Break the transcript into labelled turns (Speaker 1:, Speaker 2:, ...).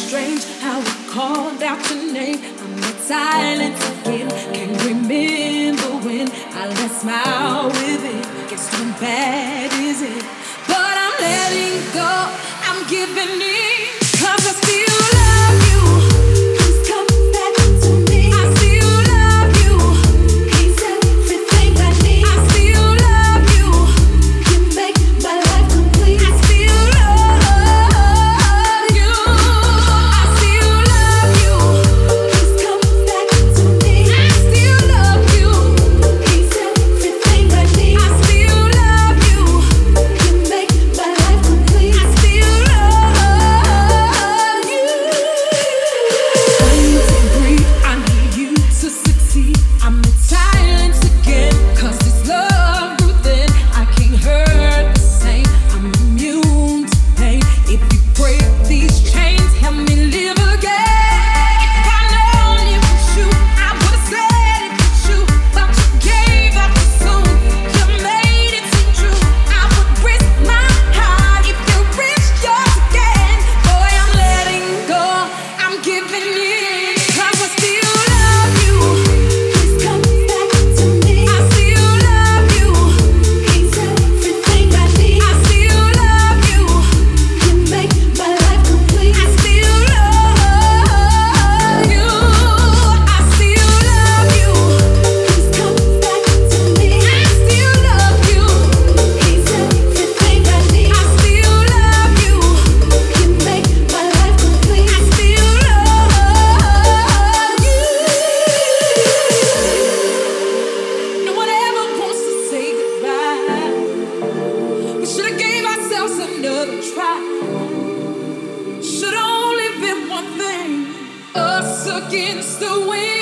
Speaker 1: strange how we called out your name. I'm in silence again. Can't remember when I last smile with it. Guess too bad is it? But I'm letting go. I'm giving in. 'Cause I still love you. Please come back to me. I still love you. He's everything I need. I still love you. You make my life complete. I still love you. I still love you. Please come back to me. I still love you. He's everything I need. I still love you. You make my life complete. I still love you. I need to breathe. I need you to succeed. I'm in silence again. 'Cause this love within I can't hurt the same. I'm immune to pain. If you break these chains, help me live again. If I known it was you, I would've said it was you. But you gave up too soon. You made it seem true. I would risk my heart if you risked yours again. Boy, I'm letting go. I'm giving in. 'Cause I still love you. Please come back to me. I still love you. He's everything I need. I still love you. You make my life complete. I still love you. I still love you. Please come back to me. I still love you. He's everything I need. I still love you. You make my life complete. I still love you. No one ever wants to say goodbye. We should've gave ourselves another try. Should've only been one thing, us against the wind.